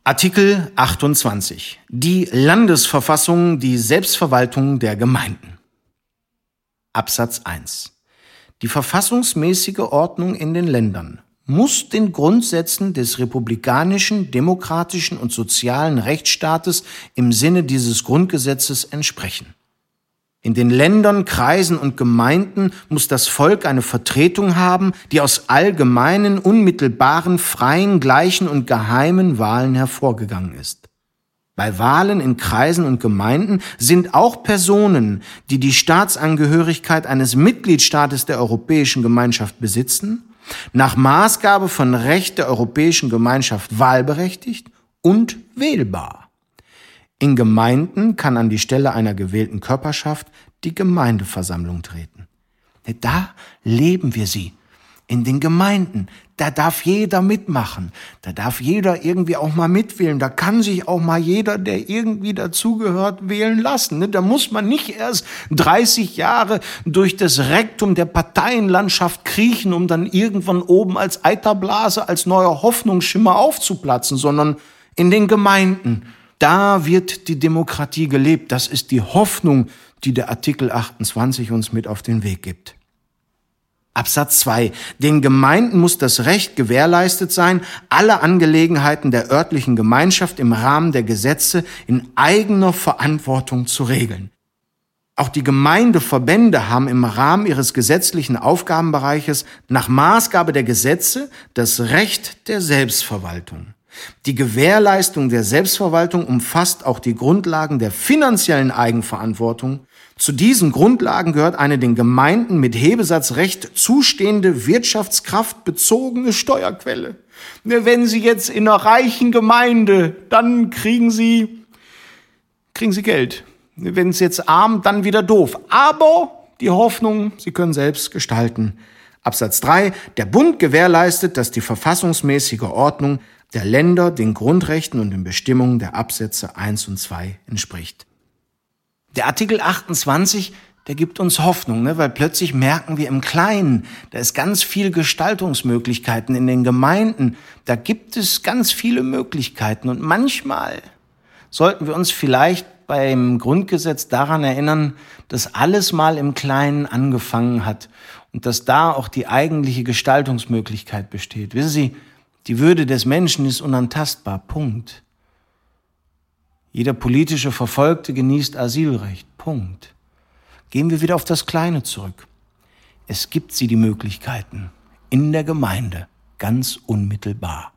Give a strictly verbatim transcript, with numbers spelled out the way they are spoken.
Artikel achtundzwanzig. Die Landesverfassung, die Selbstverwaltung der Gemeinden. Absatz eins. Die verfassungsmäßige Ordnung in den Ländern muss den Grundsätzen des republikanischen, demokratischen und sozialen Rechtsstaates im Sinne dieses Grundgesetzes entsprechen. In den Ländern, Kreisen und Gemeinden muss das Volk eine Vertretung haben, die aus allgemeinen, unmittelbaren, freien, gleichen und geheimen Wahlen hervorgegangen ist. Bei Wahlen in Kreisen und Gemeinden sind auch Personen, die die Staatsangehörigkeit eines Mitgliedstaates der Europäischen Gemeinschaft besitzen, nach Maßgabe von Recht der Europäischen Gemeinschaft wahlberechtigt und wählbar. In Gemeinden kann an die Stelle einer gewählten Körperschaft die Gemeindeversammlung treten. Da leben wir sie. In den Gemeinden, da darf jeder mitmachen. Da darf jeder irgendwie auch mal mitwählen. Da kann sich auch mal jeder, der irgendwie dazugehört, wählen lassen. Da muss man nicht erst dreißig Jahre durch das Rektum der Parteienlandschaft kriechen, um dann irgendwann oben als Eiterblase, als neuer Hoffnungsschimmer aufzuplatzen, sondern in den Gemeinden. Da wird die Demokratie gelebt. Das ist die Hoffnung, die der Artikel achtundzwanzig uns mit auf den Weg gibt. Absatz zwei. Den Gemeinden muss das Recht gewährleistet sein, alle Angelegenheiten der örtlichen Gemeinschaft im Rahmen der Gesetze in eigener Verantwortung zu regeln. Auch die Gemeindeverbände haben im Rahmen ihres gesetzlichen Aufgabenbereiches nach Maßgabe der Gesetze das Recht der Selbstverwaltung. Die Gewährleistung der Selbstverwaltung umfasst auch die Grundlagen der finanziellen Eigenverantwortung. Zu diesen Grundlagen gehört eine den Gemeinden mit Hebesatzrecht zustehende wirtschaftskraftbezogene Steuerquelle. Wenn Sie jetzt in einer reichen Gemeinde, dann kriegen Sie, kriegen Sie Geld. Wenn es jetzt arm, dann wieder doof. Aber die Hoffnung, Sie können selbst gestalten. Absatz drei. Der Bund gewährleistet, dass die verfassungsmäßige Ordnung der Länder den Grundrechten und den Bestimmungen der Absätze eins und zwei entspricht. Der Artikel achtundzwanzig, der gibt uns Hoffnung, ne? Weil plötzlich merken wir im Kleinen, da ist ganz viel Gestaltungsmöglichkeiten in den Gemeinden, da gibt es ganz viele Möglichkeiten und manchmal sollten wir uns vielleicht beim Grundgesetz daran erinnern, dass alles mal im Kleinen angefangen hat und dass da auch die eigentliche Gestaltungsmöglichkeit besteht. Wissen Sie, die Würde des Menschen ist unantastbar. Punkt. Jeder politische Verfolgte genießt Asylrecht. Punkt. Gehen wir wieder auf das Kleine zurück. Es gibt sie die Möglichkeiten in der Gemeinde, ganz unmittelbar.